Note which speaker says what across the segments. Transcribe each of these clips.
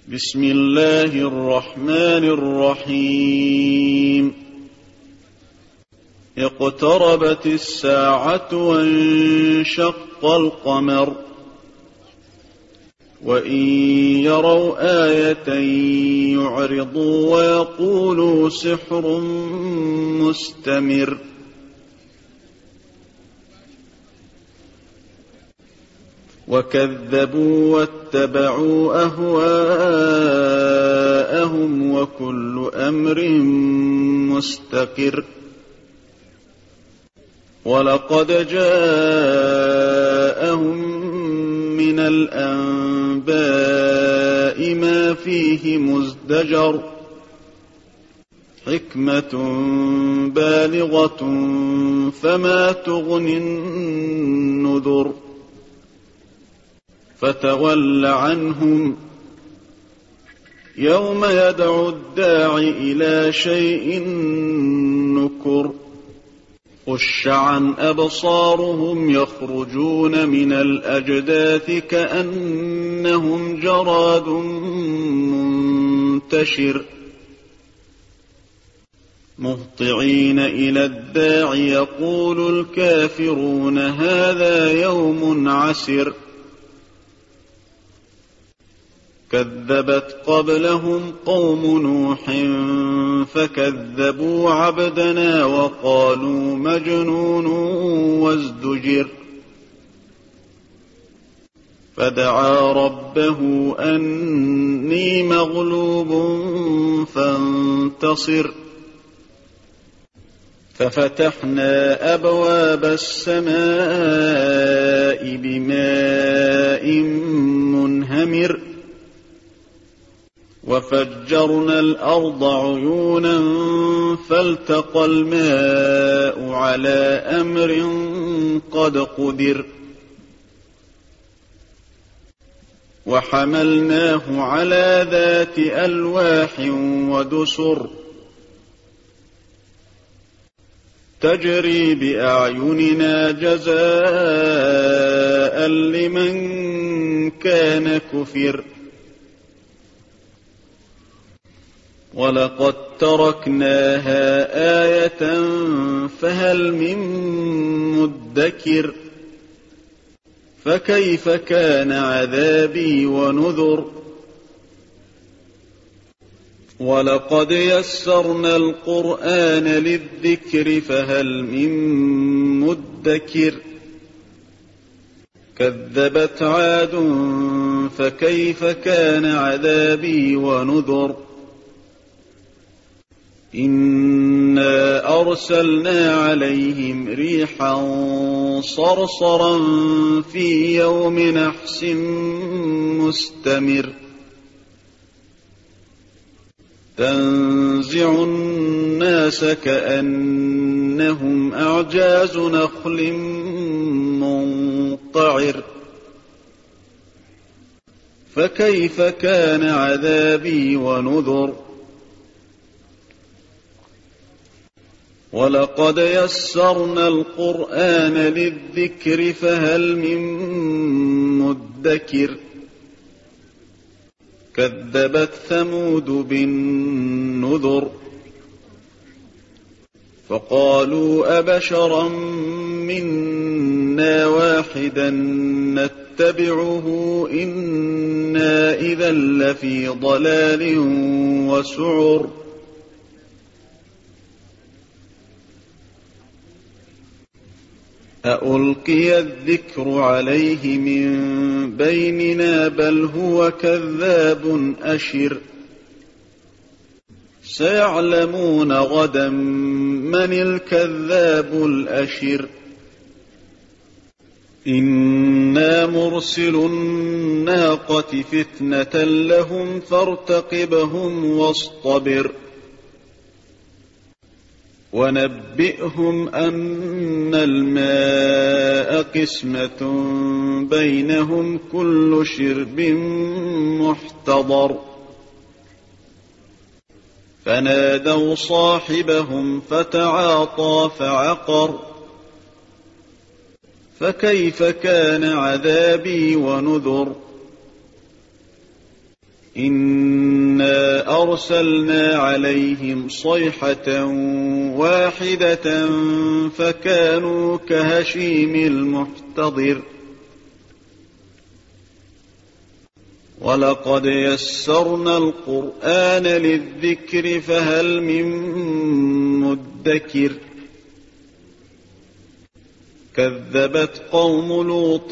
Speaker 1: بسم الله الرحمن الرحيم. اقتربت الساعة وانشق القمر وإن يروا آية يعرضوا ويقولوا سحر مستمر وكذبوا واتبعوا أهواءهم وكل أمر مستقر ولقد جاءهم من الأنباء ما فيه مزدجر حكمة بالغة فما تغني النذر فتول عنهم يوم يدعو الداع إلى شيء نكر خش عن أبصارهم يخرجون من الأجداث كأنهم جراد منتشر مهطعين إلى الداع يقول الكافرون هذا يوم عسر كذبت قبلهم قوم نوح فكذبوا عبدنا وقالوا مجنون وازدجر فدعا ربه أني مغلوب فانتصر ففتحنا أبواب السماء بماء منهمر وفجرنا الأرض عيونا فالتقى الماء على أمر قد قدر وحملناه على ذات ألواح ودسر تجري بأعيننا جزاء لمن كان كفر ولقد تركناها آية فهل من مدكر فكيف كان عذابي ونذر ولقد يسرنا القرآن للذكر فهل من مدكر كذبت عاد فكيف كان عذابي ونذر إنا أرسلنا عليهم ريحا صرصرا في يوم نحس مستمر تنزع الناس كأنهم أعجاز نخل منقعر فكيف كان عذابي ونذر ولقد يسرنا القرآن للذكر فهل من مدكر كذبت ثمود بالنذر فقالوا أبشرا منا واحدا نتبعه إنا إذا لفي ضلال وسعر أألقي الذكر عليه من بيننا بل هو كذاب أشر سيعلمون غدا من الكذاب الأشر إنا مرسل الناقة فتنة لهم فارتقبهم واصطبر ونبئهم أن الماء قسمة بينهم كل شرب محتضر فنادوا صاحبهم فتعاطى فعقر فكيف كان عذابي ونذر إنا أرسلنا عليهم صيحة واحدة فكانوا كهشيم المحتضر ولقد يسرنا القرآن للذكر فهل من مدكر كذبت قوم لوط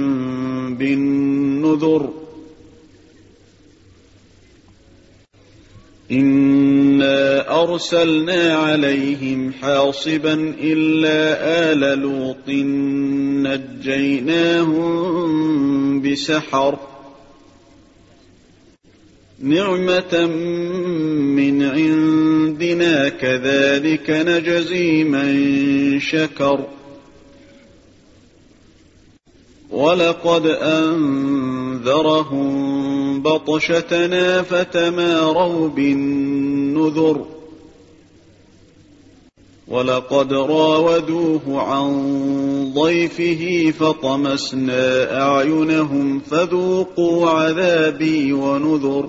Speaker 1: بالنذر إنا أرسلنا عليهم حاصبا إلا آل لوط نجيناهم بسحر نعمة من عندنا كذلك نجزي من شكر ولقد أنذرهم بطشتنا فتماروا بالنذر ولقد راودوه عن ضيفه فطمسنا أعينهم فذوقوا عذابي ونذر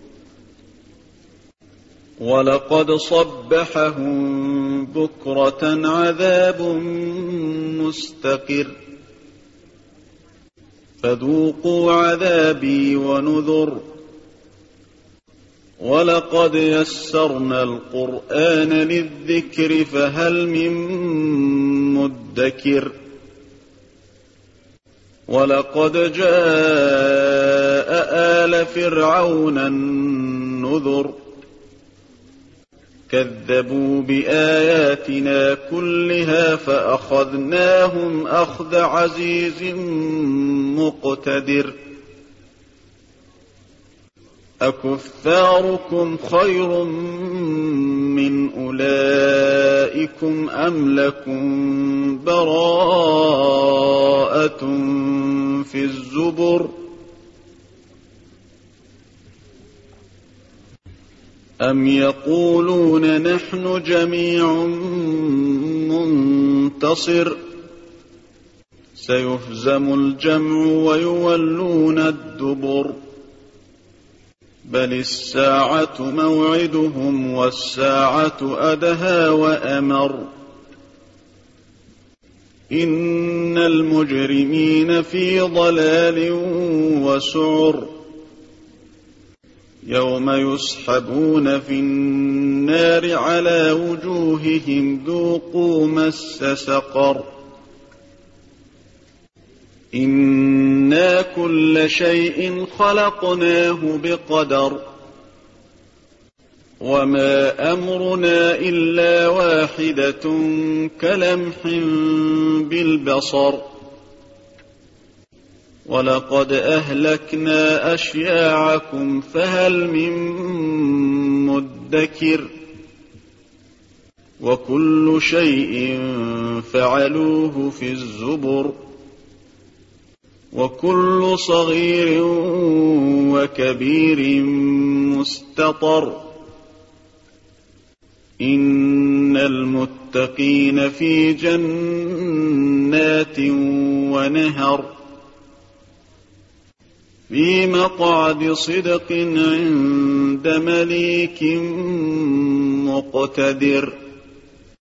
Speaker 1: ولقد صبحهم بكرة عذاب مستقر فذوقوا عذابي ونذر ولقد يسرنا القرآن للذكر فهل من مدكر ولقد جاء آل فرعون النذر كذبوا بآياتنا كلها فأخذناهم أخذ عزيز مقتدر أكفاركم خير من أولئكم أم لكم براءة في الزبر أم يقولون نحن جميع منتصر سيهزم الجمع ويولون الدبر بل الساعة موعدهم والساعة أدهى وأمر إن المجرمين في ضلال وسعر يوم يسحبون في النار على وجوههم ذوقوا مس سقر إنا كل شيء خلقناه بقدر وما أمرنا إلا واحدة كلمح بالبصر ولقد أهلكنا أشياعكم فهل من مدكر وكل شيء فعلوه في الزبر وكل صغير وكبير مستطر إن المتقين في جنات ونهر في مقعد صدق عند مليك مقتدر